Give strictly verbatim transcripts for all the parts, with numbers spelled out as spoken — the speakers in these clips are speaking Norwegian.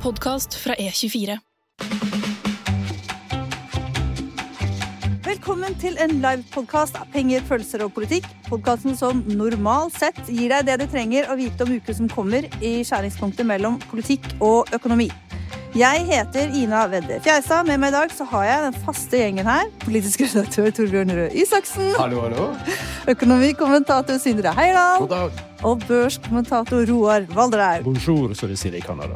podcast fra E tjuefire. Velkommen til en live-podcast av Penger, følelser og politikk. Podcasten som normalt sett gir deg det du trenger å vite om uker som kommer i skjæringspunktet mellom politikk og økonomi. Jeg heter Ina Vedde Fjæsa. Med meg i dag så har jeg den faste gjengen her. Politisk redaktør Torbjørn Røe Isaksen. Hallo, hallo. Økonomikommentator Sindre Heierdal. God dag. Og børskommentator Roar Valderhaug. Bonjour, så de sier i Canada.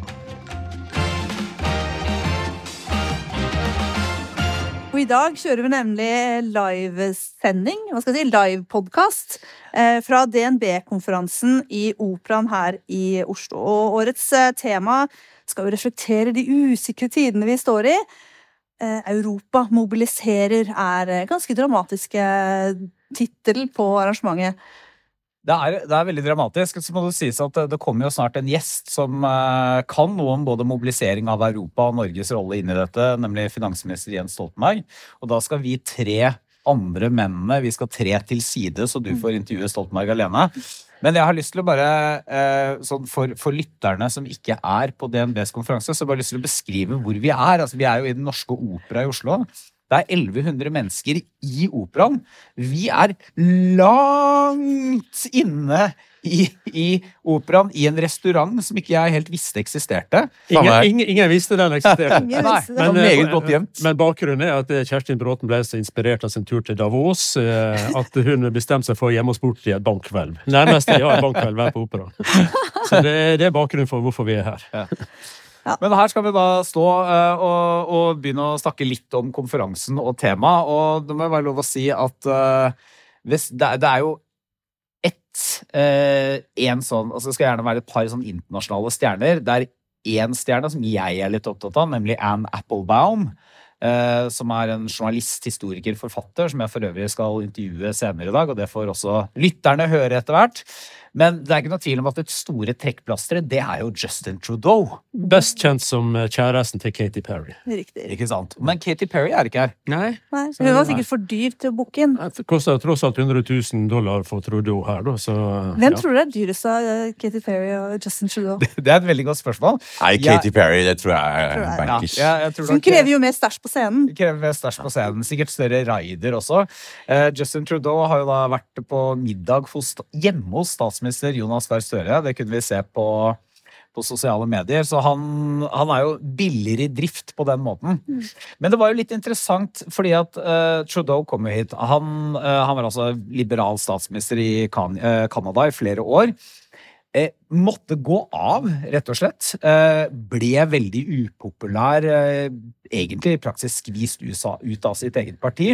Og i dag kjører vi nemlig livesending, hva skal jeg si, live-podcast eh, fra D N B-konferansen i Operaen her i Oslo. Og årets eh, tema skal jo reflektere de usikre tidene vi står i. Eh, Europa mobiliserer er eh, ganske dramatiske titel på arrangementet. Det er, det er veldig dramatisk. Så må det sies at det kommer jo snart en gjest som uh, kan noe om både mobilisering av Europa og Norges rolle inn i dette, nemlig finansminister Jens Stoltenberg. Og da skal vi tre andre mennene, vi skal tre til side, så du får intervjue Stoltenberg alene. Men jeg har lyst til å bare, uh, sånn for, for lytterne som ikke er på D N B's konferanse, så har jeg bare lyst til å beskrive hvor vi er. Altså, vi er jo i Den Norske Opera i Oslo. Det er elleve hundre mennesker i Operaen. Vi er langt inne i, i Operaen, i en restaurant som ikke jeg helt visste eksisterte. Ingen, ingen, ingen visste den eksisterte. Ingen visste det. Men, meget godt gjemt. Men bakgrunnen er at Kjerstin Bråten ble så inspirert av sin tur til Davos, at hun bestemte seg for å gjemme oss bort i et bankkvelv. Nærmest jeg har en bankkvelv her på Operaen. Så det, det er bakgrunnen for hvorfor vi er her. Ja. Ja. Men her skal vi da stå uh, og, og begynne å snakke litt om konferansen og tema, og det må være lov å si at uh, hvis, det, det er jo ett, uh, en sånn, altså det skal gjerne være et par sånn internasjonale stjerner. Det er en stjerne som jeg er litt opptatt av, nemlig Anne Applebaum, uh, som er en journalist, historiker, forfatter, som jeg for øvrig skal intervjue senere i dag, og det får også lytterne høre etter hvert. Men det er ikke noe tvil om at det store trekkplasteret, det er jo Justin Trudeau. Best kjent som kjæresten til Katy Perry. Riktig. Ikke sant? Men Katy Perry er ikke her. Nei. Nei, hun var sikkert for dyr til å booke inn. Det kostet tross alt hundre tusen dollar for Trudeau her, da. Så, Hvem ja. tror du er dyrest av Katy Perry og Justin Trudeau? Det, det er et veldig godt spørsmål. Nei, Katy Perry, det tror jeg er Tror jeg. bankers. Ja, jeg tror Hun nok- krever jo mer stæsj på scenen. krever stæsj på scenen. Sikkert større raider også. Uh, Justin Trudeau har jo da vært på middag hos, hjemme hos statsminister Jonas Gahr Støre. Det kunne vi se på, på sosiale medier. Så han, han er jo billigere i drift på den måten. Mm. Men det var jo litt interessant, fordi at uh, Trudeau kom jo hit. Han, uh, han var altså liberal statsminister i kan, uh, Canada i flere år. Eh, måtte gå av, rett og slett. Eh, ble veldig upopulær, eh, egentlig i praksis skvist ut av sitt eget parti.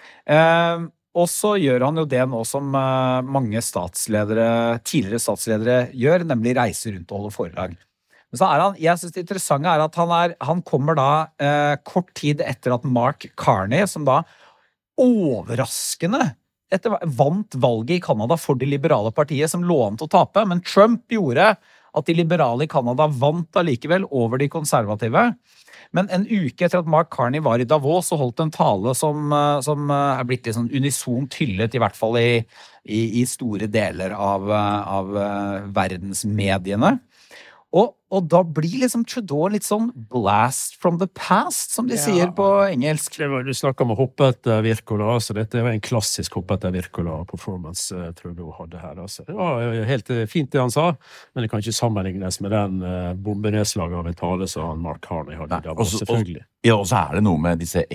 Eh, og så gjør han jo det nå som eh, mange statsledere, tidligere statsledere gjør, nemlig reise rundt og holde foredrag. Men så er han, jeg synes det interessante er at han, er, han kommer da eh, kort tid etter at Mark Carney, som da overraskende etter, vant valget i Canada for det liberale partiet som lå an til å tape, men Trump gjorde at de liberale i Canada vant allikevel over de konservative. Men en uke etter at Mark Carney var i Davos og holdt en tale som, som er blitt litt sånn unisont hyllet, i hvert fall i, i, i store deler av, av verdensmediene. Og, og da blir liksom Trudeau litt sånn blast from the past, som de ja. sier på engelsk. Det var, du snakker om å hoppe etter Wirkola, så dette var en klassisk hoppe etter Wirkola-performance uh, Trudeau hadde her. Altså. Det var helt fint det han sa, men det kan ikke sammenlignes med den uh, bombenedslaget av en tale som Mark Carney hadde. Nei, også, selvfølgelig. Og, ja, og så er det noe med disse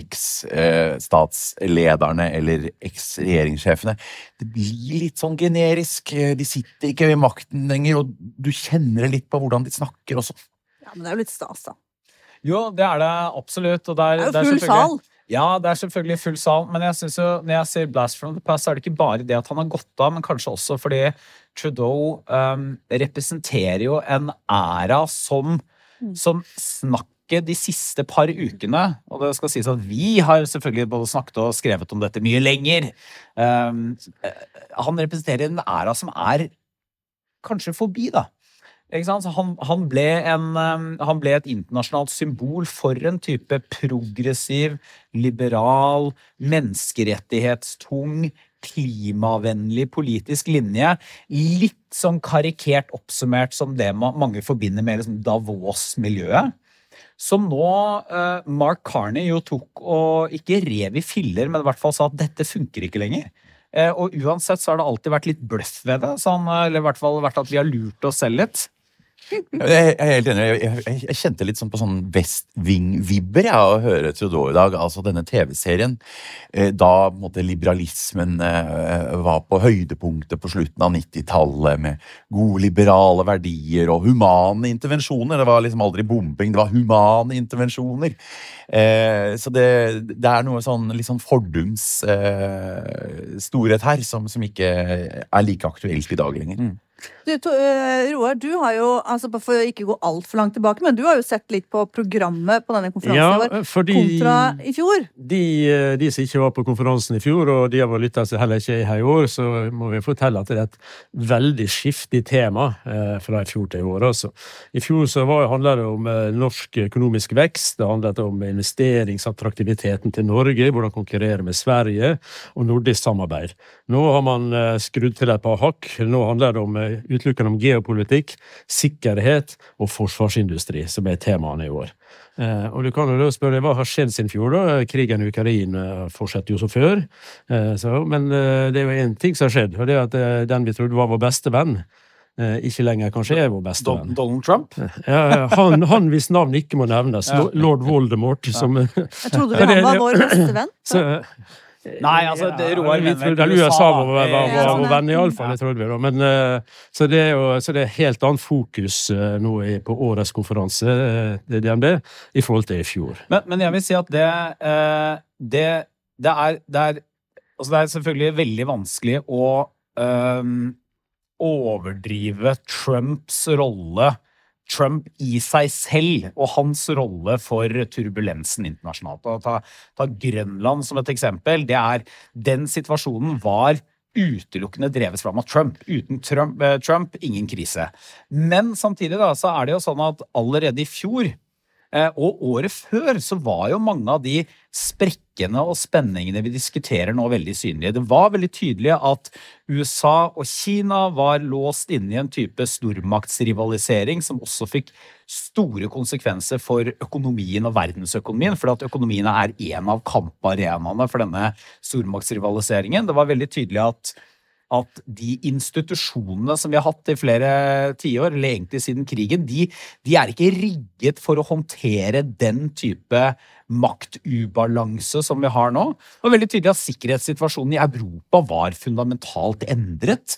eks-statslederne uh, eller eks-regjeringssjefene. Det blir litt sånn generisk. De sitter ikke ved makten lenger, og du kjenner litt på hvordan de snakker også. Ja, men det er jo litt stas da. Jo, det er det absolutt. Og det er, det er jo full sal. Ja, det er selvfølgelig full sal, men jeg synes jo, når jeg sier blast from the past, så er det ikke bare det at han har gått av, men kanskje også fordi Trudeau um, representerer jo en æra som, mm. som snakker de siste par ukene, og det skal sies at vi har selvfølgelig både snakket og skrevet om dette mye lenger. Um, han representerer en æra som er kanskje forbi da. Ikke sant? Så han, han, ble en, han ble et internasjonalt symbol for en type progressiv, liberal, menneskerettighetstung, klimavennlig politisk linje. Litt sånn karikert oppsummert som det mange forbinder med liksom Davos-miljøet. Som nå eh, Mark Carney jo tok og ikke rev i filler, men i hvert fall sa at dette funker ikke lenger. Eh, og uansett så har det alltid vært litt bløff ved det, sånn, eller i hvert fall vært at vi har lurt oss selv litt. Jeg er helt enig. Jeg, jeg, jeg kjente litt sånn på sånn West Wing-vibber ja, å høre Trudeau i dag. Altså denne T V-serien. Eh, da måtte liberalismen eh, var på høydepunktet på slutten av nittitallet med gode liberale verdier og humane intervensjoner. Det var liksom aldri bombing, det var humane intervensjoner. Eh, så det, det er noe sånn litt sånn fordums eh, storhet her som, som ikke er like aktuelt i dag lenger. Mm. Du, to, uh, Roar, du har jo, altså for å ikke gå alt for langt tilbake, men du har jo sett litt på programmet på denne konferansen Ja, fordi kontra i fjor. De, de som ikke var på konferansen i fjor, og de har lyttet seg heller ikke her i år, så må vi fortelle at det er et veldig skiftig tema eh, fra i fjor til i år. Altså. I fjor så var, handlet det om eh, norsk økonomisk vekst, det handlet om investeringsattraktiviteten til Norge, hvordan konkurrere med Sverige, og nordisk samarbeid. Nå har man eh, skrudd til et par hakk, nå handler det om eh, utelukkende om geopolitikk, sikkerhet og forsvarsindustri, som er temaene i år. Eh, og du kan jo da spørre, hva har skjedd siden fjor da? Krigen i Ukraina fortsetter jo så før. Eh, så, men eh, det er jo en ting som har skjedd, og det er at eh, den vi trodde var vår beste venn, eh, ikke lenger kanskje er vår beste venn. Donald Trump? Ja, han, han hvis navn ikke må nevnes, Lord Voldemort. Som, Jeg trodde vi han var vår beste venn. så, Nei, altså, det Roar vi mener trodde U S A var vår Ja, sånn, ja. venn i alle fall, det trodde vi da. Men, eh, så, det er jo, så det er helt annet fokus eh, nå i, på årets konferanse, eh, det D N B, i forhold til i fjor. Men, men jeg vil si at det, eh, det, det, er, det, er, altså det er selvfølgelig veldig vanskelig å eh, overdrive Trumps rolle, Trump i seg selv og hans rolle for turbulensen internasjonalt. Og ta, ta Grønland som et eksempel, det er den situasjonen var utelukkende drevet fram av Trump. Uten Trump, eh, Trump, ingen krise. Men samtidig da, så er det jo sånn at allerede i fjor eh, og året før så var jo mange av de sprekkene og spenningene vi diskuterer nå veldig synlige. Det var veldig tydelig at U S A og Kina var låst inne i en type stormaktsrivalisering som også fikk store konsekvenser for økonomien og verdensøkonomien, fordi at økonomiene er en av kamparenaene for denne stormaktsrivaliseringen. Det var veldig tydelig at at de institusjonene som vi har hatt i flere tiår, eller egentlig siden krigen, de, de er ikke rigget for å håndtere den type maktubalanse som vi har nå. Det var veldig tydelig at sikkerhetssituasjonen i Europa var fundamentalt endret.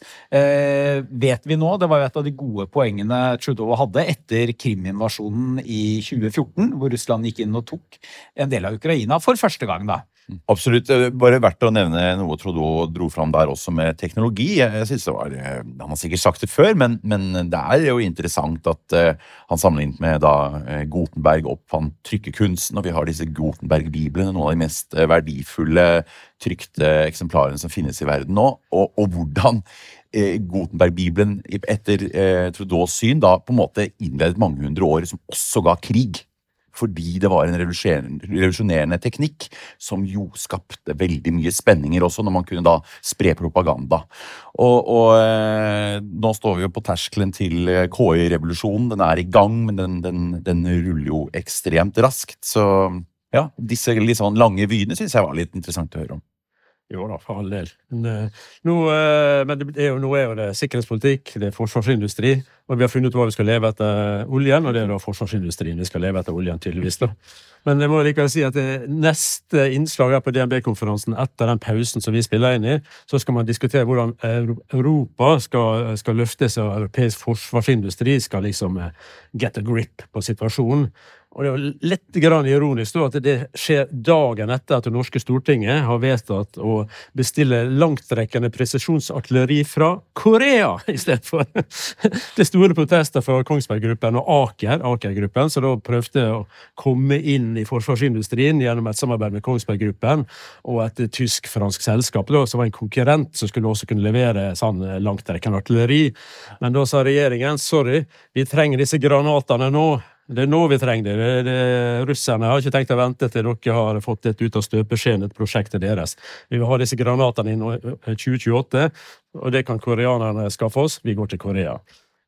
Eh, vet vi nå, det var jo et av de gode poengene Trudeau hadde etter Krim-invasjonen i tjue fjorten, hvor Russland gikk inn og tok en del av Ukraina for første gang da. Absolutt. Bare verdt å nevne noe Trudeau dro fram der også med teknologi. Jeg synes det var, han har sikkert sagt det før, men, men det er jo interessant at uh, han sammenlignet med da uh, Gutenberg oppfant trykkekunsten, og vi har disse Gutenberg-biblene, noen av de mest uh, verdifulle trykte eksemplarene som finnes i verden nå, og, og hvordan uh, Gutenberg-bibelen etter uh, Trudeaus syn da på en måte innledet mange hundre år som også ga krig. Fordi det var en revolusjonerende teknikk som jo skapte veldig mye spenninger også, når man kunne da spre propaganda. Og, og eh, nå står vi jo på terskelen til K I-revolusjonen. Den er i gang, men den, den, den ruller jo ekstremt raskt. Så ja, disse litt sånn lange vyene synes jeg var litt interessant å høre om. Jo da, for all del. Men, nå, men det er jo, nå er jo det sikkerhetspolitikk, det er forsvarsindustri, og vi har funnet ut hva vi skal leve etter oljen, og det er da forsvarsindustrien vi skal leve etter oljen, tydeligvis da. Men jeg må likevel si at det neste innslag her på D N B-konferansen, etter den pausen som vi spiller inn i, så skal man diskutere hvordan Europa skal, skal løftes, og europeisk forsvarsindustri skal liksom get a grip på situasjonen. Og det er jo litt grann ironisk da, at det skjer dagen etter at det norske Stortinget har vedtatt å bestille langtrekkende presisjonsartilleri fra Korea i stedet for. Det store protester fra Kongsberg-gruppen og Aker, Aker-gruppen, som da prøvde å komme inn i forsvarsindustrien gjennom et samarbeid med Kongsberg-gruppen og et tysk-fransk selskap da, som var en konkurrent som skulle også kunne levere sånn langtrekkende artilleri. Men da sa regjeringen, sorry, vi trenger disse granatene nå. Det er nå vi trenger det. det, det russerne har ikke tenkt å vente til dere har fått et ut av støpeskjeen, et prosjektet deres. Vi vil ha disse granatene i tjue tjueåtte, og det kan koreanerne skaffe oss. Vi går til Korea.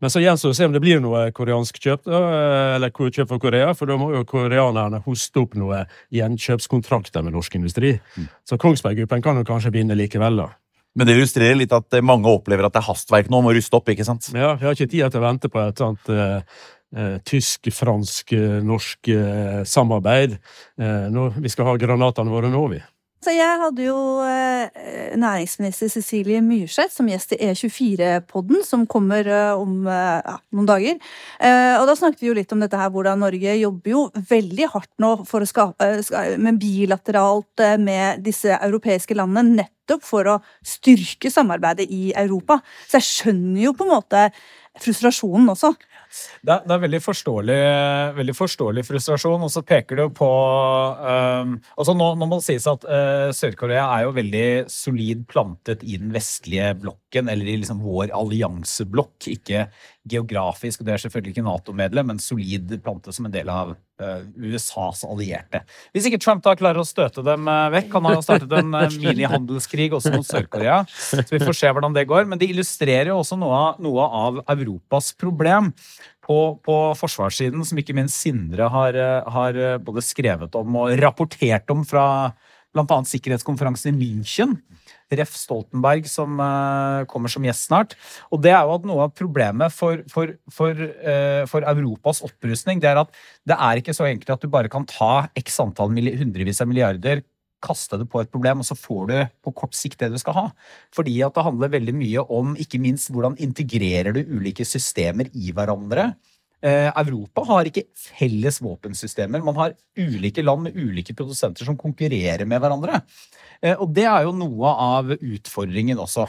Men så gjenstår det å se om det blir noe koreansk kjøp, da, eller kjøp fra Korea, for da må jo koreanerne hoste opp noe gjenkjøpskontrakter med norsk industri. Mm. Så Kongsberg Gruppen kan jo kanskje vinne likevel da. Men det illustrerer litt at mange opplever at det er hastverk nå om å ruste opp, ikke sant? Ja, jeg har ikke tid til å vente på et sånt eh, eh, tysk, fransk, norsk eh, samarbeid. Eh, nå, vi skal ha granatene våre nå, vi. Så jeg hadde jo eh, næringsminister Cecilie Myrseth som gjest i E tjuefire-podden, som kommer eh, om eh, ja, noen dager. Eh, og da snakket vi jo litt om dette her, hvordan Norge jobber jo veldig hardt nå for å skape, med bilateralt eh, med disse europeiske landene, nettopp for å styrke samarbeidet i Europa. Så jeg skjønner jo på en måte frustrasjonen også. Det er, det er veldig forståelig, veldig forståelig frustrasjon, og så peker det jo på um, altså nå, nå må det sies at uh, Sør-Korea er jo veldig solid plantet i den vestlige blokken, eller i liksom vår allianseblokk, ikke geografisk, og det er selvfølgelig ikke NATO-medlem, men solid plantet som en del av uh, U S A's allierte. Hvis ikke Trump da klarer å støte dem uh, vekk, han har jo startet en uh, mini-handelskrig også mot Sør-Korea, så vi får se hvordan det går, men det illustrerer jo også noe, noe av Europas problem. På, på forsvarssiden, som ikke minst Sindre har, har både skrevet om og rapportert om fra blant annet sikkerhetskonferansen i München, Ref Stoltenberg som uh, kommer som gjest snart. Og det er jo at noe av problemet for, for, for, uh, for Europas opprustning, det er at det er ikke så enkelt at du bare kan ta x antall hundrevis av milliarder, kaste det på et problem, og så får du på kort sikt det du skal ha. Fordi at det handler veldig mye om, ikke minst, hvordan integrerer du ulike systemer i hverandre. Eh, Europa har ikke felles våpensystemer. Man har ulike land med ulike produsenter som konkurrerer med hverandre. Eh, og det er jo noe av utfordringen også.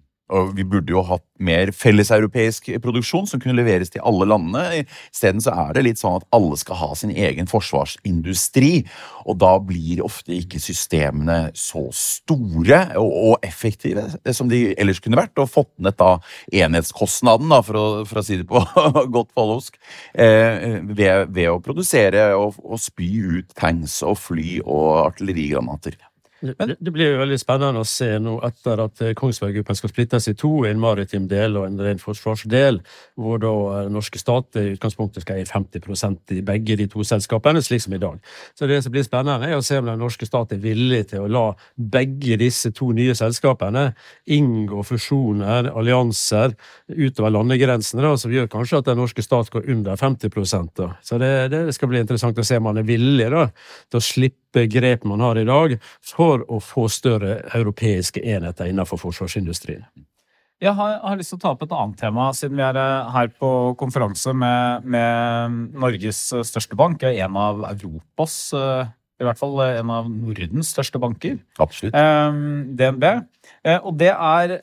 Og vi burde jo hatt mer felleseuropeisk produksjon som kunne leveres til alle landene. I stedet så er det litt sånn at alle skal ha sin egen forsvarsindustri, og da blir ofte ikke systemene så store og effektive som de ellers kunne vært, og fått ned da enhetskostnaden, da, for, å, for å si det på godt follosk, eh, ved, ved å produsere og, og spy ut tanks og fly og artillerigranater. Det, det blir jo veldig spennende å se nå etter at Kongsberg Gruppen skal splittes i to, en maritim del og en ren forsvarsdel, hvor da norske stat i utgangspunktet skal gi femti prosent i begge de to selskapene, slik som i dag. Så det som blir spennende er å se om den norske stat er villig til å la begge disse to nye selskapene inngå fusjoner, allianser utover landegrensene, da, som gjør kanskje at den norske stat går under femti prosent. Da. Så det, det skal bli interessant å se om man er villig da, til å slippe grep man har i dag for å få større europeiske enheter innenfor forsvarsindustrien. Jeg har, har lyst til å ta opp et annet tema, siden vi er her på konferanse med, med Norges største bank, en av Europas, i hvert fall en av Nordens største banker. Absolutt. D N B. Og det er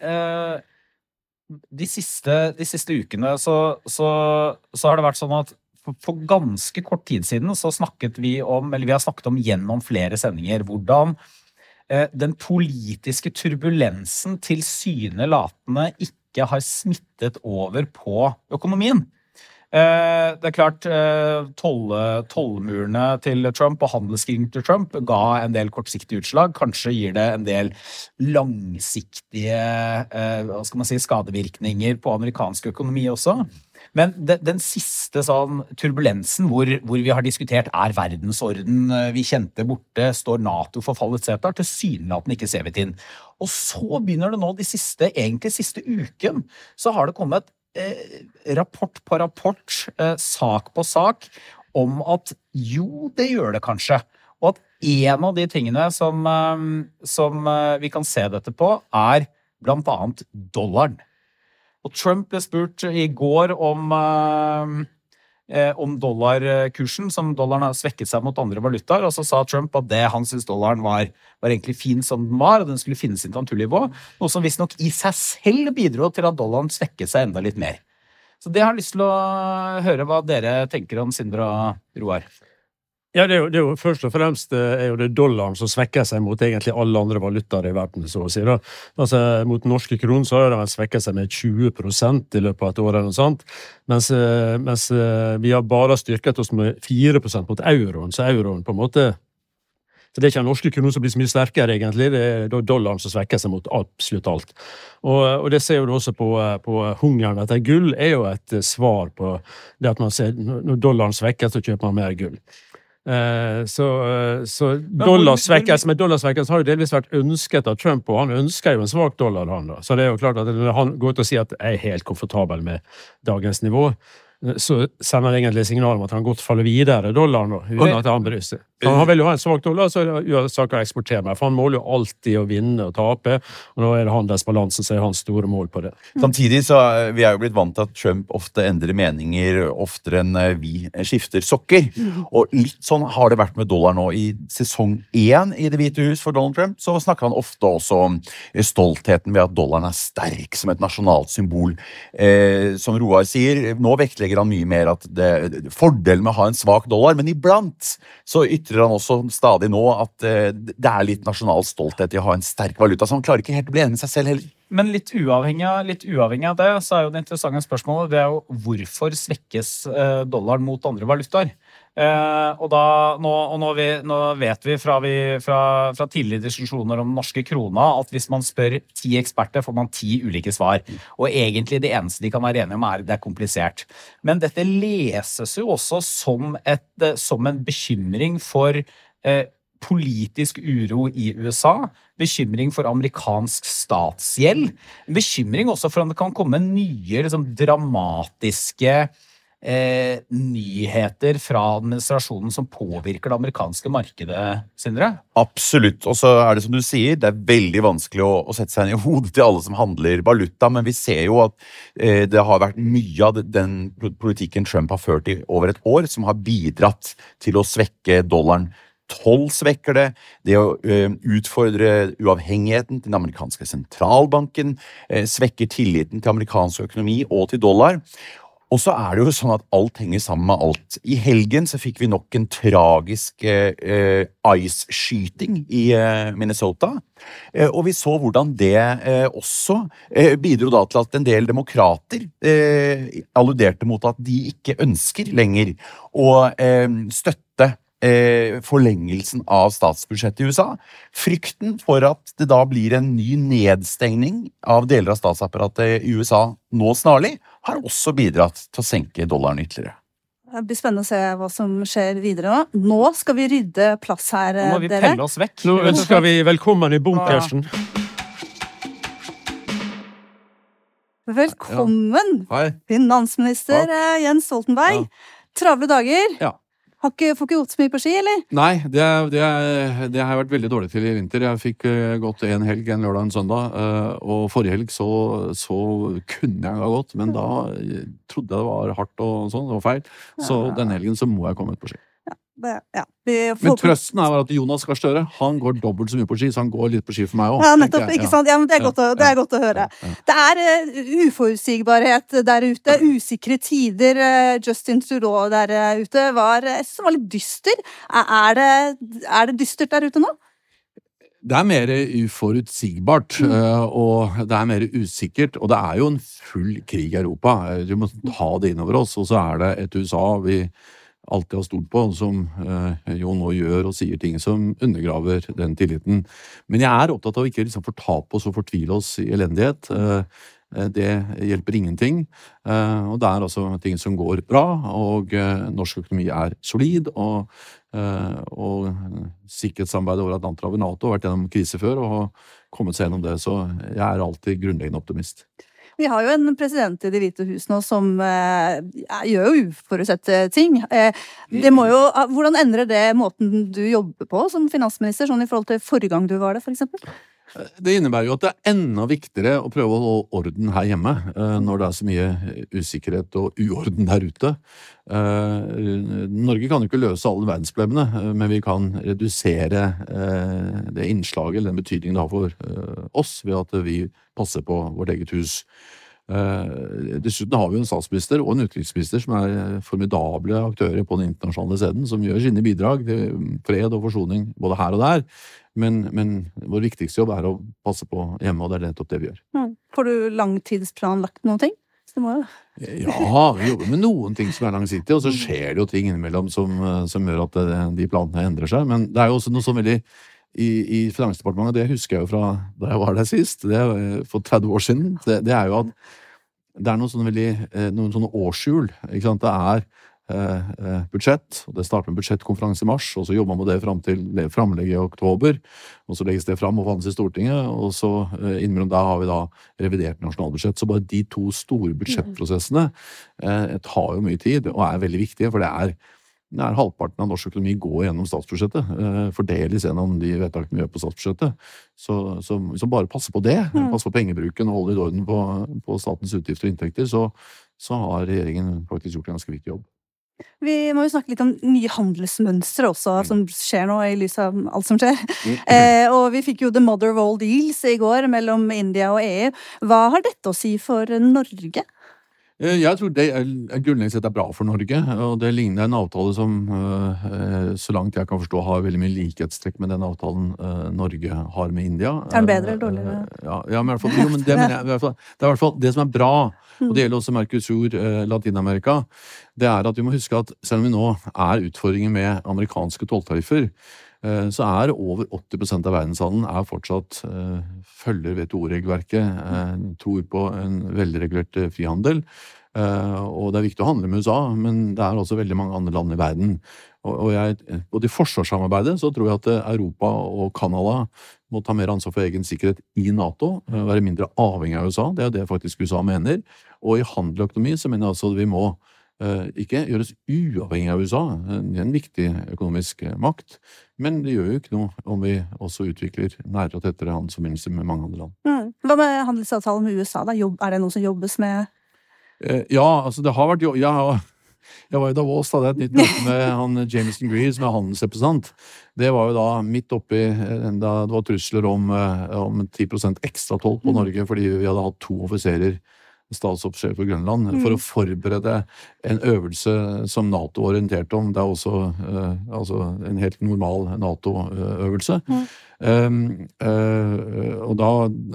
de siste, de siste ukene så, så, så har det vært sånn at for ganske kort tid siden så snakket vi om, eller vi har snakket om gjennom flere sendinger, hvordan eh, den politiske turbulensen tilsynelatende ikke har smittet over på økonomien. Eh, det er klart, eh, tollmurene til Trump og handelskrigen til Trump ga en del kortsiktige utslag. Kanskje gir det en del langsiktige eh, hva skal man si, skadevirkninger på amerikansk økonomi også. Men de, den siste sånn turbulensen hvor, hvor vi har diskutert er verdensorden vi kjente borte, står NATO for fallet et cetera, tilsynelatende ikke ser vi til. Og så begynner det nå de siste, egentlig siste uken, så har det kommet eh, rapport på rapport, eh, sak på sak, om at jo, det gjør det kanskje. Og at en av de tingene som, eh, som eh, vi kan se dette på, er blant annet dollaren. Og Trump ble spurt i går om, eh, om dollarkursen, som dollaren har svekket seg mot andre valutaer, og så sa Trump at det han synes dollaren var, var egentlig fin som den var, og den skulle finne sin naturlige nivå, noe som visst nok i seg selv bidro til at dollaren svekket seg enda litt mer. Så det har jeg lyst til å høre hva dere tenker om, Sindre og Roar. Ja, det er, jo, det er jo først og fremst er jo det dollaren som svekker seg mot egentlig alle andre valutaer i verden, så å si. Da. Altså, mot norske kroner så har den svekket seg med tjue prosent i løpet av et år eller noe sånt, mens, mens vi har bare styrket oss med fire prosent mot euroen, så euroen på en måte Så det er ikke den norske kronen som blir så mye sterkere, egentlig. Det er da dollaren som svekker seg mot absolutt alt. Og, og det ser jo du også på, på hungeren etter gull, er jo et svar på det at man ser når dollaren svekker, så kjøper man mer gull. Eh, så så dollarsvekkelse med dollarsvekkelse har jo delvis vært ønsket av Trump, og han ønsker jo en svak dollar, han da. Så det er jo klart at når han går ut og sier at jeg er helt komfortabel med dagens nivå, så sender han egentlig signal om at han godt faller videre dollaren nå, uten at han bryr seg. Så han vil jo ha en svak dollar, så gjør saker å eksportere med, for han måler jo alltid å vinne og tape, og nå er det handelsbalansen som er hans store mål på det. Samtidig så vi er jo blitt vant til at Trump ofte endrer meninger oftere enn vi skifter sokker, og litt sånn har det vært med dollar nå. I sesong én i Det hvite hus for Donald Trump så snakker han ofte også om stoltheten ved at dollaren er sterk som et nasjonalt symbol. Eh, som Roar sier, nå vektlegger han mye mer at det fordelen med å ha en svak dollar, men iblant så ytrer han også stadig nå at eh, det er litt nasjonal stolthet i å ha en sterk valuta, så han klarer ikke helt å bli enig med seg selv heller. Men litt uavhengig, av, litt uavhengig av det, så er jo det interessante spørsmålet, det er jo hvorfor svekkes eh, dollaren mot andre valutaer? Eh, og da, nå, og nå, vi, nå vet vi fra, vi fra, fra tidligere diskusjoner om norske krona, at hvis man spør ti eksperter, får man ti ulike svar. Og egentlig det eneste de kan være enige om er det er komplisert. Men dette leses jo også som, et, som en bekymring for eh, politisk uro i U S A, bekymring for amerikansk statsgjeld, bekymring også for om det kan komme nye liksom, dramatiske eh, nyheter fra administrasjonen som påvirker det amerikanske markedet, Sindre? Absolutt, og så er det som du sier, det er veldig vanskelig å, å sette seg inn i hodet til alle som handler valuta, men vi ser jo at eh, det har vært mye av den politikken Trump har ført i over et år, som har bidratt til å svekke dollaren. Toll svekker det, det å uh, utfordre uavhengigheten til den amerikanske sentralbanken, uh, svekker tilliten til amerikansk økonomi og til dollar. Og så er det jo sånn at alt henger sammen med alt. I helgen så fikk vi nok en tragisk uh, ice-skyting i uh, Minnesota, uh, og vi så hvordan det uh, også uh, bidro da til at en del demokrater uh, alluderte mot at de ikke ønsker lenger å uh, støtte Eh, forlengelsen av statsbudsjettet i U S A. Frykten for at det da blir en ny nedstengning av deler av statsapparatet i U S A nå snarlig, har også bidratt til å senke dollaren ytterligere. Det blir spennende å se hva som skjer videre nå. Nå skal vi rydde plass her, dere. Nå må vi pelle oss vekk. Nå ønsker vi velkommen i bunkersen. Velkommen, Hei. finansminister Takk. Jens Stoltenberg. Ja. Travle dager. Ja. Har ikke, får ikke gått så mye på ski, eller? Nei, det, det, det har jeg vært veldig dårlig til i vinter. Jeg fikk uh, gått en helg, en lørdag og en søndag, uh, og forrige helg så, så kunne jeg ha gått, men da trodde jeg det var hardt og sånn, det var feil. Så Ja. denne helgen så må jeg komme ut på ski. Det, ja. Vi får Men trøsten er at Jonas Gahr Støre, han går dobbelt så mye på ski, så han går litt på ski for meg også. Ja, tenker nettopp, jeg. ikke sant? Ja, men det er godt å, det er godt å høre. Ja, ja. Det er uh, uforutsigbarhet der ute, usikre tider. Uh, Justin Trudeau der uh, ute var, jeg synes det var litt dyster. Er, er, det, er det dystert der ute nå? Det er mer uforutsigbart, Mm. uh, og det er mer usikkert, og det er jo en full krig i Europa. Vi må ta det innover oss, og så er det et U S A vi alltid har stolt på, som eh, jo nå gjør og sier ting som undergraver den tilliten. Men jeg er opptatt av å ikke liksom fortape oss og fortvile oss i elendighet. Eh, det hjelper ingenting. Eh, og det er altså ting som går bra, og eh, norsk økonomi er solid, og, eh, og sikkerhetssamarbeidet over Atlanterhavet NATO har vært gjennom krise før, og har kommet seg gjennom det, så jeg er alltid grunnleggende optimist. Vi har jo en president i Det hvite hus nå som eh, gjør jo uforutsette ting. Eh, det må jo, hvordan endrer det måten du jobber på som finansminister, sånn i forhold til forrige gang du var det, for eksempel? Det innebærer jo at det er enda viktigere å prøve å holde orden her hjemme, eh, når det er så mye usikkerhet og uorden der ute. Eh, Norge kan jo ikke løse alle verdensproblemene, eh, men vi kan redusere eh, det innslaget, eller den betydningen det har for eh, oss, ved at vi passer på vårt eget hus. Uh, dessuten har vi jo en statsminister og en utenriksminister som er formidable aktører på den internasjonale scenen, som gjør sine bidrag til fred og forsoning både her og der, men, men vår viktigste jobb er å passe på hjemme, og det er nettopp det vi gjør. Mm. Får du langtidsplanlagt noen ting? Det må jo. Ja, vi jobber med noen ting som er langsiktige, og så skjer det jo ting innimellom som, som gjør at det, de planene endrer seg. Men det er jo også noe sånn veldig i, i Finansdepartementet, det husker jeg jo fra da jeg var der sist, det er for tretti år siden, det, det er jo at det er noen sånne, veldig, noen sånne årshjul, ikke sant? Det er eh, budsjett, og det starter med budsjettkonferanse i mars, og så jobber man med det frem til framlegget i oktober, og så legges det frem og vannes i Stortinget, og så eh, innimellom da har vi da revidert nasjonalbudsjett. Så bare de to store budsjettprosessene eh, tar jo mye tid, og er veldig viktige, for det er Det er halvparten av norsk økonomi går gjennom statsbudsjettet, eh, fordeles gjennom de vedtakene vi gjør på statsbudsjettet. Så, så, så bare passe på det, Mm. passe på pengebruken og holde i orden på, på statens utgifter og inntekter, så, så har regjeringen faktisk gjort en ganske viktig jobb. Vi må jo snakke litt om nye handelsmønstre også, som skjer nå i lys av alt som skjer. Eh, og vi fikk jo the mother of all deals i går mellom India og E U. Hva har dette å si for Norge? Eh, Jeg tror det er, er grunnleggende sett er bra for Norge, og det ligner en avtale som, eh, så langt jeg kan forstå, har veldig mye likhetstrekk med den avtalen eh, Norge har med India. Er den bedre eller dårligere? Eh, Ja, ja, men i hvert fall, jo, men det, mener jeg, i hvert fall, det er i hvert fall det som er bra, og det gjelder også Mercosur, eh, Latin-Amerika, det er at vi må huske at selv om vi nå er utfordringer med amerikanske tolltariffer, eh, så er over åtti prosent av verdenshandelen er fortsatt eh, følger W T O-regelverket, eh, tror på en velregulert eh, frihandel, eh, og det er viktig å handle med U S A, men det er også veldig mange andre land i verden. Og, og jeg, både i forsvarssamarbeidet så tror jeg at eh, Europa og Kanada må ta mer ansvar for egen sikkerhet i NATO, eh, være mindre avhengig av U S A, det er jo det faktisk U S A mener, og i handel og økonomi så mener jeg altså at vi må eh, ikke gjøres uavhengig av U S A, det er en viktig økonomisk eh, makt, men det gjør jo ikke noe om vi også utvikler nære og tettere handelsforbindelser med mange andre land. Mm. Hva med handelsavtalen med U S A? Da? Jobb, er det noe som jobbes med? Eh, Ja, altså det har vært jo, jeg, har- jeg var i Davos, da hadde jeg et nytt møte med han Jameson Greer, som er handelsrepresentant. Det var jo da midt oppi, eh, da det var trusler om, eh, om ti prosent ekstra toll på Norge, fordi vi hadde hatt to offiserer, stabsoffiserer på Grønland, for å forberede en øvelse som NATO orienterte om. Det er også eh, altså en helt normal NATO-øvelse. Um, eh, og da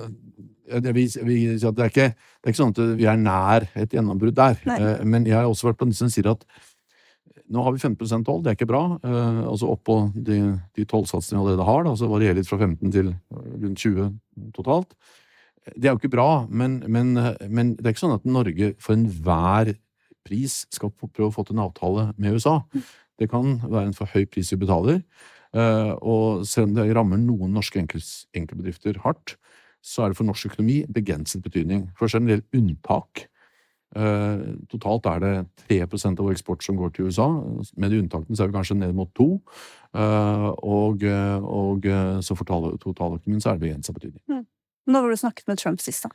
det, vi, vi, sier at det, er ikke, det er ikke sånn at vi er nær et gjennombrudd der. Nei. Eh, men jeg har også vært på den som sier at nå har vi femten prosent toll, det er ikke bra. Eh, altså oppå de, de tollsatsene vi allerede har, da, så varierer litt fra femten til rundt tjue totalt. Det er jo ikke bra, men, men, men det er ikke sånn at Norge for enhver pris skal få- prøve å få til en avtale med U S A. Det kan være en for høy pris vi betaler, eh, og selv om det rammer noen norske enkels- enkeltbedrifter hardt, så er det for norsk økonomi begrenset betydning. Først er det en del unntak. Eh, totalt er det tre prosent av vår eksport som går til U S A, med de unntakene så er vi kanskje ned mot to, eh, og, og eh, så for total- totaløkonomien så er det begrenset betydning. Nå har du snakket med Trump sist, da.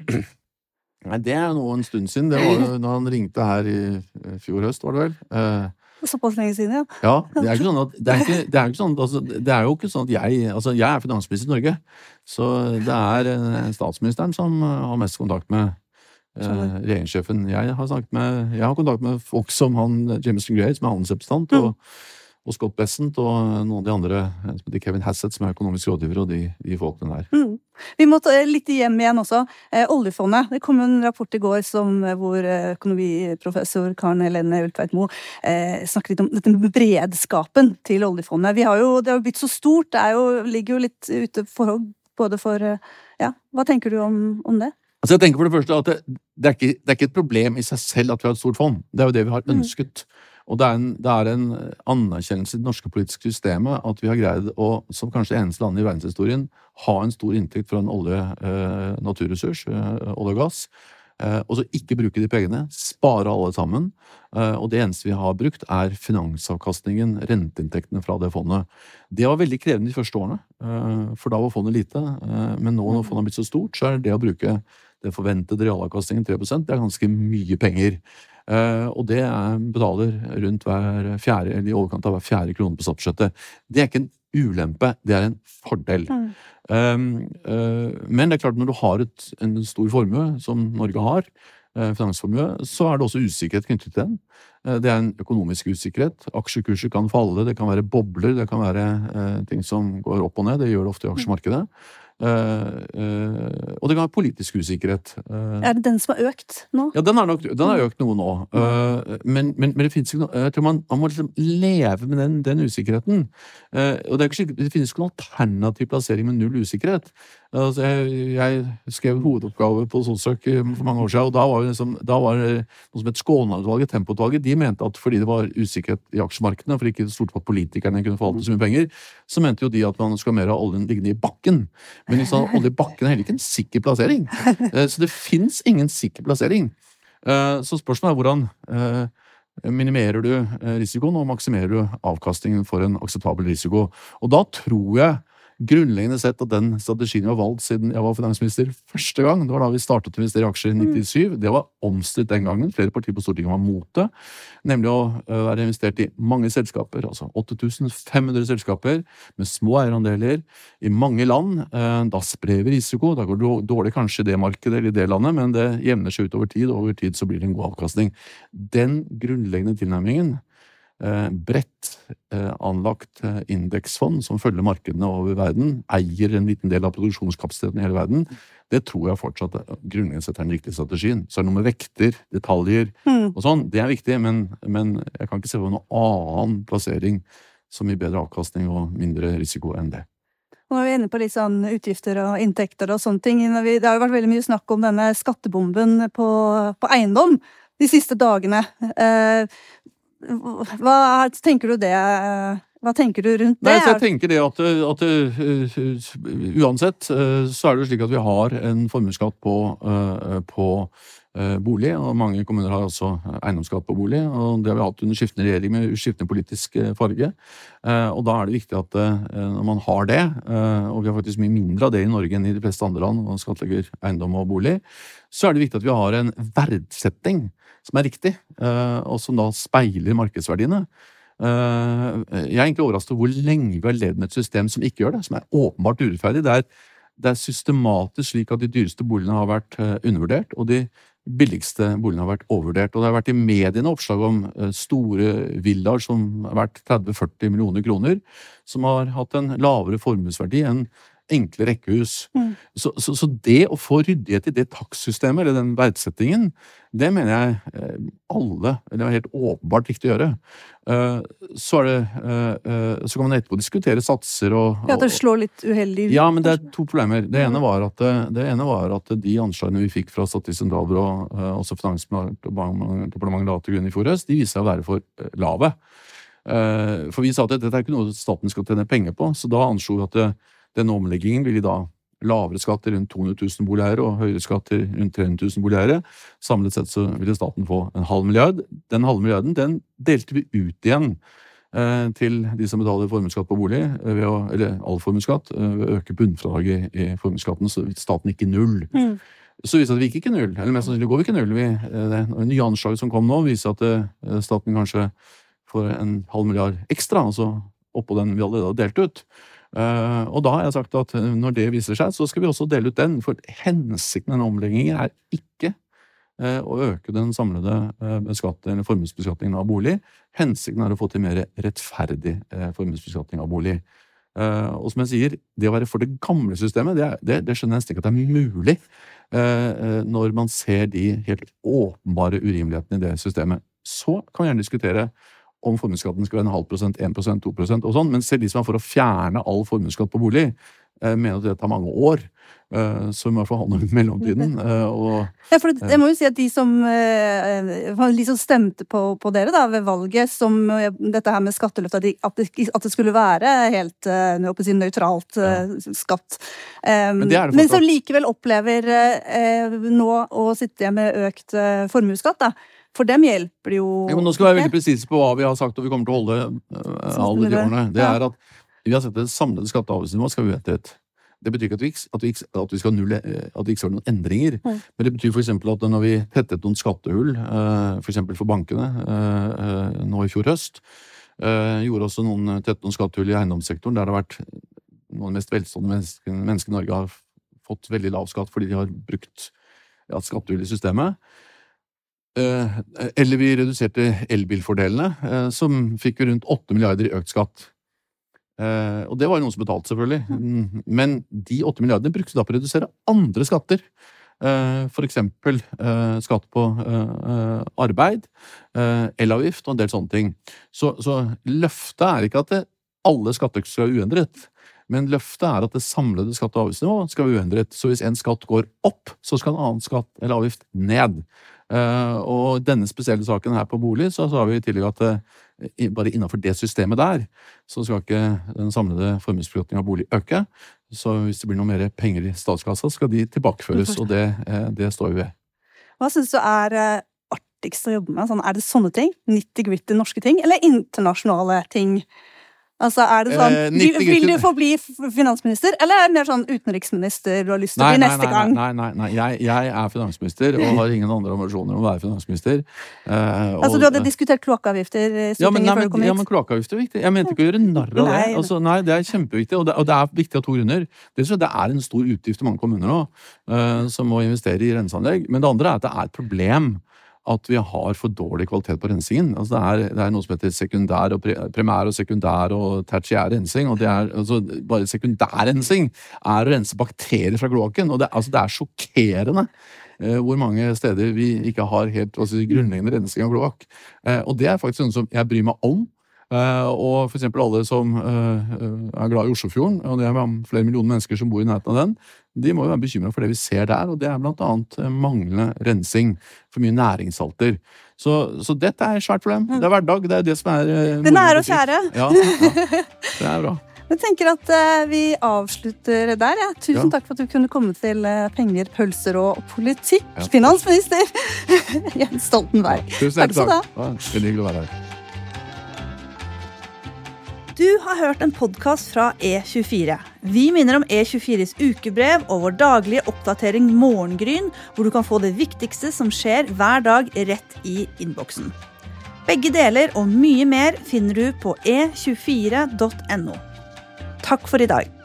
Nei, det er nå en stund siden. Det var jo da han ringte her i eh, fjor høst, var det vel? Eh, Såpass lenge siden, ja. ja, det er ikke sånn at det er, ikke, det er, ikke sånn, altså, det er jo ikke sånn at jeg altså jeg er finansminister i Norge, så det er eh, statsministeren som eh, har mest kontakt med eh, regjeringssjefen. Jeg har snakket med, jeg har kontakt med folk som han Jameson Greer, som er handelsrepresentant, og, og Scott Bessent, og noen av de andre, eh, som heter Kevin Hassett, som er økonomisk rådgiver, og de, de folkene der. Mm. Vi må ta litt hjem igjen også. Eh, oljefondet. Det kom en rapport i går som, eh, hvor eh, økonomiprofessor Karen Helene Ulltveit Moe eh, snakket litt om dette med beredskapen til oljefondet. Vi har jo, det har jo blitt så stort, det er jo, ligger jo litt ute for hogg, både for eh, Ja, hva tenker du om, om det? Altså jeg tenker for det første at det, det, er ikke, det er ikke et problem i seg selv at vi har et stort fond. Det er jo det vi har ønsket. Og det er, en, det er en anerkjennelse i det norske politiske systemet at vi har greid å, som kanskje eneste land i verdenshistorien, ha en stor inntekt fra en olje, eh, naturressurs, eh, olje og gass, eh, og så ikke bruke de pengene, spare alle sammen, eh, og det eneste vi har brukt er finansavkastningen, renteinntektene fra det fondet. Det var veldig krevende de første årene, eh, for da var fondet lite, eh, men nå når fondet har blitt så stort, så er det å bruke den forventede realavkastningen tre prosent, det er ganske mye penger. Uh, og det er, betaler rundt hver fjerde, eller i overkant av hver fjerde krone på statsbudsjettet. Det er ikke en ulempe, det er en fordel. Mm. Um, uh, men det er klart, når du har et, en stor formue, som Norge har, uh, finansformue, så er det også usikkerhet knyttet til den. Uh, det er en økonomisk usikkerhet. Aksjekurser kan falle, det kan være bobler, det kan være uh, ting som går opp og ned, det gjør det ofte i aksjemarkedet. Uh, uh, og det kan være politisk usikkerhet. Uh, Er det den som har økt nå? ja, den har nok den har økt noe nå. Uh, men, men, men det finnes ikke noe Jeg tror man, man må liksom leve med den, den usikkerheten. Uh, og det, er ikke slik, det finnes ikke noen alternativ plassering med null usikkerhet. Altså, jeg, jeg skrev hovedoppgave på Solsøk for mange år siden, og da var, liksom, da var det noe som het Skånland-utvalget, Tempo-utvalget. De mente at fordi det var usikkerhet i aksjemarkedene, fordi ikke stort på at politikerne kunne forvalte så mye penger, så mente jo de at man skulle ha mer av oljen liggende i bakken. Men liksom, olje i bakken er heller ikke en sikker plassering. Så det finnes ingen sikker plassering. Så spørsmålet er hvordan minimerer du risikoen og maksimerer du avkastningen for en akseptabel risiko. Og da tror jeg grunnleggende sett at den strategien vi har valgt siden jeg var finansminister første gang, det var da vi startet å investere i aksjer i nittisju, det var omstridt den gangen, flere partier på Stortinget var mot det, nemlig å være investert i mange selskaper, altså åtte tusen fem hundre selskaper med små eierandeler i mange land. Da sprer vi risiko, da går det dårlig kanskje i det markedet eller i det landet, men det jevner seg ut over tid, og over tid så blir det en god avkastning. Den grunnleggende tilnærmingen, Eh, bredt eh, anlagt eh, indeksfond som følger markedene over verden, eier en liten del av produksjonskapasiteten i hele verden, det tror jeg fortsatt grunnleggende sett er den riktige strategien. Så er det noe med vekter, detaljer Mm. og sånn, det er viktig, men, men jeg kan ikke se på noen annen plassering som gir bedre avkastning og mindre risiko enn det. Nå er vi inne på litt sånn utgifter og inntekter og sånne ting. Når vi, det har jo vært veldig mye snakk om denne skattebomben på, på eiendom de siste dagene. Eh, hva tenker du det? Hva tenker du rundt det? Nei, så jeg tenker det at, at uh, uansett uh, så er det jo slik at vi har en formuesskatt på, uh, på uh, bolig, og mange kommuner har også eiendomsskatt på bolig, og det har vi hatt under skiftende regjering med skiftende politisk farge. Uh, og da er det viktig at uh, når man har det, uh, og vi har faktisk mye mindre av det i Norge enn i de fleste andre land, og skattlegger eiendom og bolig, så er det viktig at vi har en verdsetting som er riktig, og som da speiler markedsverdiene. Jeg er egentlig overrasket over hvor lenge vi har levd med et system som ikke gjør det, som er åpenbart urettferdig. Det er, det er systematisk slik at de dyreste boligene har vært undervurdert, og de billigste boligene har vært overvurdert. Og det har vært i mediene oppslag om store villaer som har vært tretti til førti millioner kroner, som har hatt en lavere formuesverdi enn enkle rekkehus. Mm. Så, så, så det å få ryddighet i det takssystemet, eller den verdsettingen, det mener jeg eh, alle, eller det er helt åpenbart viktig å gjøre. Uh, så er det, uh, så kan man etterpå diskutere satser og... Ja, det slår litt uheldig. Ja, men det er to problemer. Det ene var at, det ene var at de anslagene vi fikk fra Statistisk sentralbyrå, uh, også Finansdepartementet la til grunn i fjor høst, de viser seg å være for uh, lave. Uh, for vi sa at dette er ikke noe staten skal tjene penger på, så da anslo vi at det, denne omleggingen vil i da lavere skatt til rundt to hundre tusen boligeiere og høyere skatt til rundt tre hundre tusen boligeiere. Samlet sett så ville staten få en halv milliard. Den halve milliarden, den delte vi ut igjen eh, til de som betaler formuesskatt på bolig, ved å, eller all formuesskatt, eh, ved å øke bunnfradraget i, i formuesskatten, så staten ikke null. Mm. Så viser det at vi ikke null, eller mest sannsynlig går vi ikke null. Vi, eh, det nye anslaget som kom nå viser at eh, staten kanskje får en halv milliard ekstra, altså oppå den vi allerede har delt ut. Uh, og da har jeg sagt at når det viser seg, så skal vi også dele ut den, for hensikten av denne omleggingen er ikke uh, å øke den samlede uh, beskattningen, eller formuesbeskatningen av bolig. Hensikten er å få til mer rettferdig uh, formuesbeskatning av bolig. Uh, og som jeg sier, det å være for det gamle systemet, det, er, det, det skjønner jeg nesten ikke at det er mulig uh, når man ser de helt åpenbare urimelighetene i det systemet. Så kan vi gjerne diskutere om formuesskatten skal være en halv prosent, en prosent, to prosent og sånn, men selv de som er for å fjerne all formuesskatt på bolig, eh, mener at det tar mange år, eh, så vi må i hvert fall ha noe i mellomtiden. Eh, og, ja, for det, jeg må jo si at de som, eh, de som stemte på, på dere da, ved valget, som eh, dette her med skatteløft, at, de, at, det, at det skulle være helt eh, si, nøytralt eh, skatt, eh, men, men som likevel opplever eh, nå å sitte igjen med økt eh, formuesskatt, da. For dem hjelper det jo... Ja, men nå skal vi være veldig presise på hva vi har sagt, og vi kommer til å holde uh, alle de årene. Det er at vi har sett det samlede skatte- og avgiftsnivået skal vi vite et. Det betyr ikke at vi, at vi, at vi skal nulle, at det ikke skal være noen endringer. Mm. Men det betyr for eksempel at når vi tettet noen skattehull, uh, for eksempel for bankene, uh, uh, nå i fjor høst, uh, gjorde også noen tettet noen skattehull i eiendomssektoren, der det har vært noen av de mest velstående menneskene, menneskene i Norge har fått veldig lav skatt fordi de har brukt ja, skattehull i systemet. Eller vi reduserte elbilfordelene, som fikk rundt åtte milliarder i økt skatt. Eh, og det var jo noen som betalte, selvfølgelig. Mm, Men de åtte milliardene brukte da på å redusere andre skatter. Eh, for eksempel eh, skatt på eh, arbeid, eh, elavgift og en del sånne ting. Så, så løftet er ikke at det, alle skatter skal være uendret, men løftet er at det samlede skatte- og avgiftsnivå skal være uendret. Så hvis en skatt går opp, så skal en annen skatt eller avgift ned. Uh, og denne spesielle saken her på bolig, så sa vi i tillegg at uh, bare innenfor det systemet der, så skal ikke den samlede formuesbeskatningen av bolig øke. Så hvis det blir noe mer penger i statskassa, skal de tilbakeføres, og det, uh, det står vi ved. Hva synes du er uh, artigst å jobbe med? Sånn, er det sånne ting? nitty-gritty norske ting? Eller internasjonale ting? Altså, er det sånn, Eh, vil, nitty-gritty- vil du få bli f- finansminister, eller er det mer sånn utenriksminister du har lyst til å Nei, bli nei, neste nei, gang? nei, nei, nei. Jeg, jeg er finansminister og har ingen andre ambisjoner om å være finansminister. Uh, Altså, du hadde diskutert kloakkavgifter i Ja, men, Stortinget nei, før men, du kom hit. ja, men kloakkavgift er viktig. Jeg mente ikke å gjøre narr av det. Nei. Altså, nei, det er kjempeviktig, og det, og det er viktig av to grunner. Det, er, det er en stor utgift i mange kommuner nå, uh, som må investere i renseanlegg. Men det andre er at det er et problem at vi har for dårlig kvalitet på rensingen. Altså, det, er, det er noe som heter sekundær og pre, primær og sekundær og tertiær rensing, og det er, altså, bare sekundærrensing er å rense bakterier fra kloakken, og det, altså, det er sjokkerende eh, hvor mange steder vi ikke har helt altså, grunnleggende rensing av kloakk. Eh, og det er faktisk noe som jeg bryr meg om. Uh, og for eksempel alle som uh, er glad i Oslofjorden, og det er flere millioner mennesker som bor i nærheten av den, de må jo være bekymret for det vi ser der, og det er blant annet uh, manglende rensing, for mye næringssalter. Så, så dette er et svært problem. Det er hverdag, det er det som er uh, Det nære og kjære. Ja, ja, det er bra. Jeg tenker at uh, vi avslutter der, ja. Tusen Ja. takk for at du kunne komme til uh, penger, pølser og politikk. Ja. Finansminister Jens Stoltenberg. Tusen Takk skal du ha. takk. Ja, veldig hyggelig å være her. Du har hørt en podcast fra E tjuefire. Vi minner om E tjuefires ukebrev og vår daglige oppdatering Morgengryn, hvor du kan få det viktigste som skjer hver dag rett i innboksen. Begge deler og mye mer finner du på e tjuefire punktum no. Takk for i dag.